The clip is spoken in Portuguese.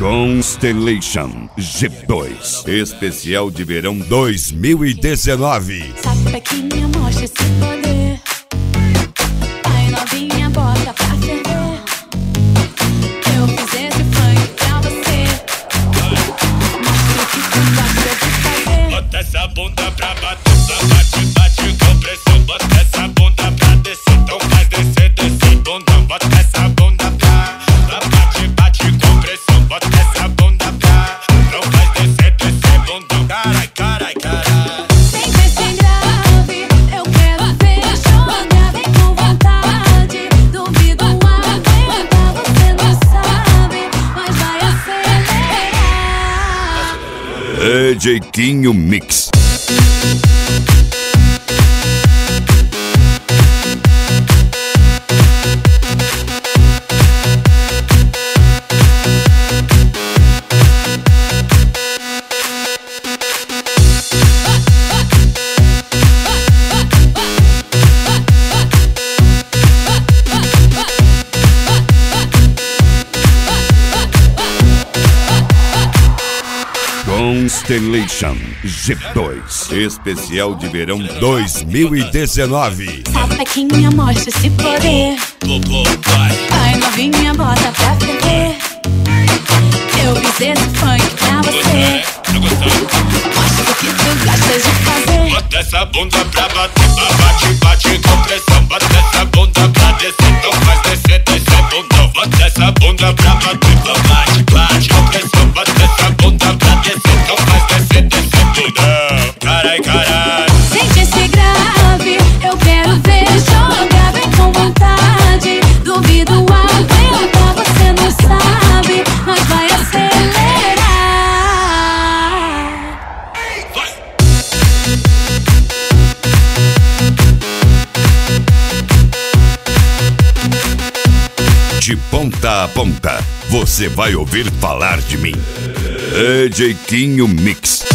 Constellation G2 Especial de Verão 2019. Sapequinha, mostra esse poder. Vai novinha, bota pra ferver. Eu fiz esse funk pra você. Mostra o que tu gosta de fazer. Bota essa bunda pra bater, bate, bate com pressão. Bota essa bunda pra descer, então faz descer, descer bundão. Bota essa bunda pra bate, bate com pressão. Bota essa bunda pra não faz descer, descer bundão. Carai, carai, carai. Sem ver sem grave, eu quero ver jogar. Vem com vontade, duvido aguentar. Você não sabe, mas vai acelerar. DJ Quinho Mix. Constellation G2 Especial de Verão 2019. Sapequinha, mostra esse poder. Vai novinha, bota pra ferver. Eu fiz esse funk pra você. Mostra o que tu gosta de fazer. Bota essa bunda pra bater, bate, bate com pressão. Bota essa bunda pra descer, então faz descer, descer bundão. Bota essa bunda pra bater, bate, bate com pressão. Bota essa bunda pra descer, então faz descer, descer bundão. Carai, carai. Sente esse grave, eu quero ver jogar. Vem com vontade, duvido aguentar. Você não sabe, mas vai acelerar. De ponta a ponta, você vai ouvir falar de mim. DJ Quinho Mix.